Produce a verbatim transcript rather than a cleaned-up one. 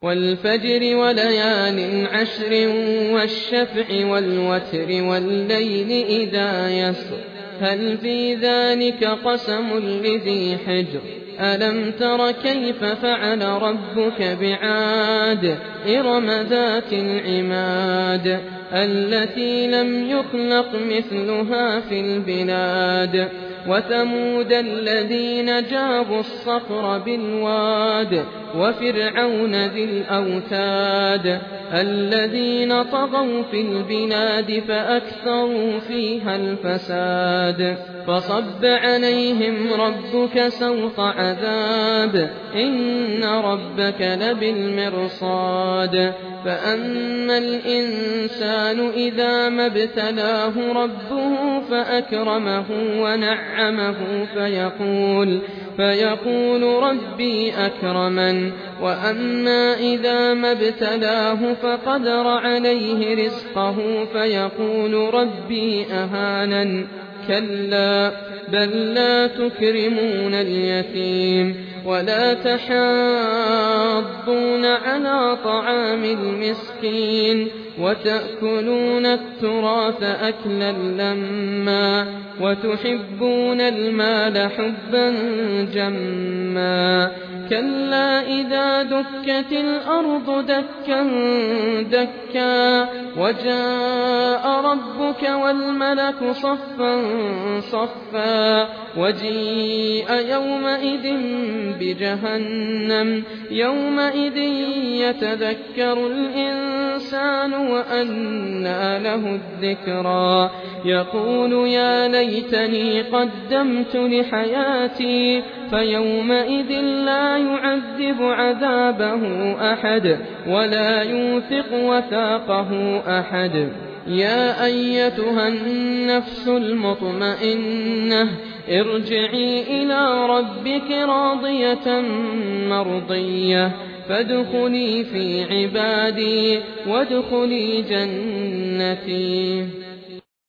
وَالْفَجْرِ وَلَيَالٍ عَشْرٍ وَالشَّفْعِ وَالْوَتْرِ وَاللَّيْلِ إِذَا يَسْرِ هَلْ فِي ذَلِكَ قَسَمٌ لِّذِي حِجْرٍ أَلَمْ تَرَ كَيْفَ فَعَلَ رَبُّكَ بِعَادٍ إِرَمَ ذَاتِ الْعِمَادِ الَّتِي لَمْ يُخْلَقْ مِثْلُهَا فِي الْبِلَادِ وَثَمُودَ الَّذِينَ جَابُوا الصَّخْرَ بِالْوَادِ وَفِرْعَوْنَ ذِي الْأَوْتَادِ الَّذِينَ طَغَوْا فِي الْبِلَادِ فَأَكْثَرُوا فِيهَا الْفَسَادَ فَصَبَّ عَلَيْهِمْ رَبُّكَ سَوْطَ عَذَابٍ إِنَّ رَبَّكَ لَبِالْمِرْصَادِ فَأَمَّا الْإِنسَانُ إِذَا مَا ابْتَلَاهُ رَبُّهُ فَأَكْرَمَهُ وَنَعَّمَهُ فَيَقُولُ فَيَقُولُ رَبِّي أَكْرَمَنِ وَأَمَّا إِذَا مَا ابْتَلَاهُ فَقَدَرَ عَلَيْهِ رِزْقَهُ فَيَقُولُ رَبِّي أَهَانَنِ كَلَّا بَل لَّا تُكْرِمُونَ الْيَتِيمَ وَلَا تَحَاضُّونَ عَلَىٰ طَعَامِ الْمِسْكِينِ وَتَأْكُلُونَ التُّرَاثَ أَكْلًا لَّمًّا وَتُحِبُّونَ الْمَالَ حُبًّا جَمًّا كَلَّا إِذَا دُكَّتِ الْأَرْضُ دَكًّا دَكًّا وَجَاءَ رَبُّكَ وَالْمَلَكُ صَفًّا صَفًّا وَجِيءَ يَوْمَئِذٍ بِجَهَنَّمَ يَوْمَئِذٍ يَتَذَكَّرُ الْإِنسَانُ وَأَنَّىٰ لَهُ الذِّكْرَىٰ يَقُولُ يَا لَيْتَنِي قَدَّمْتُ لِحَيَاتِي فَيَوْمَئِذٍ لَّا يُعَذِّبُ عَذَابَهُ أَحَدٌ وَلَا يُوثِقُ وَثَاقَهُ أَحَدٌ يَا أَيَّتُهَا النَّفْسُ الْمُطْمَئِنَّةُ ارْجِعِي إِلَىٰ رَبِّكِ رَاضِيَةً مَّرْضِيَّةً فَادْخُلِي فِي عِبَادِي وَادْخُلِي جَنَّتِي.